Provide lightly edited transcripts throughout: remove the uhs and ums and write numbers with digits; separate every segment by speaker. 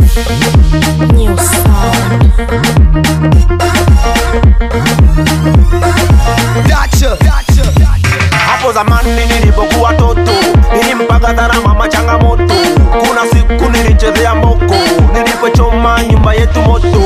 Speaker 1: New sound.
Speaker 2: Hapo zamani nilipokuwa toto, nilimpaka sana mama changamoto. Kuna siku nilichezea mboko, nilipochoma nyumba yetu moto.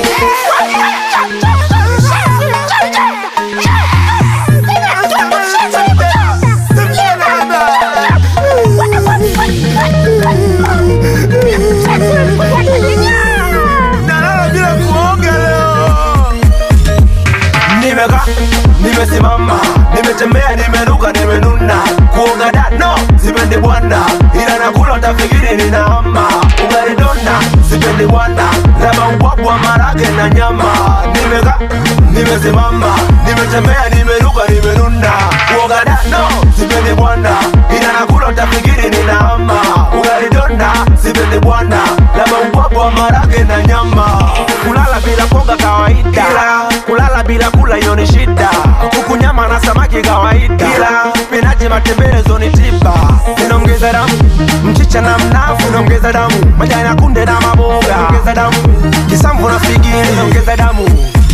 Speaker 2: Nimesimama, nimetembea, nimeruka, nimenuna. Kuoga da, no, sipendi bwana. Ila nakula utafikiri ninahama. Ugali dona, sipendi bwana. Laba ubwabwa marage na nyama. Nimesimama, nimetembea, nimeruka, nimenuna. Kuoga da, no, sipendi bwana. Ila nakula utafikiri ninahama. Ugali dona, sipendi bwana. Laba ubwabwa marage na nyama. Kulala bila kuoga kawaida, kulala bila kula hiyo ni shida. Kuku nyama na samaki kawaida, spinachi matembelezo ni tiba. Ninaongeza damu, mchicha na mnafu naongeza damu. Majani ya kunde na maboga naongeza damu. Kisamvu na figiri naongeza damu.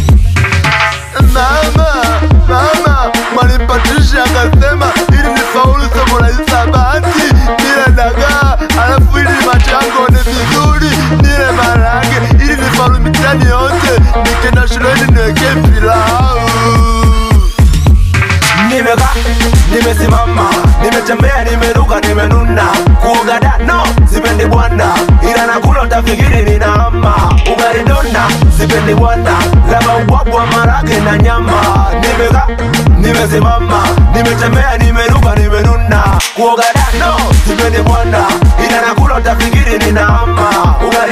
Speaker 3: Mama, mwalimpatisha akasema ili nifaulu somo la hisabati nile dagaa, alafu ili macho yangu ni vizuri nile maharage, ili nifaulu mitihani yote nikienda shuleni niweke pilau.
Speaker 2: Nimesimama, nimetembea, nimeruka, nimenuna. Kuoga da, no, sipendi bwana. Ila nakula utafikiri ninahama. Ugali dona, sipendi bwana. Laba ubwabwa marage na nyama. Nimesimama, nimetembea, nimeruka, nimenuna. Kuoga da, no, sipendi bwana. Ila nakula utafikiri ninahama. Ugali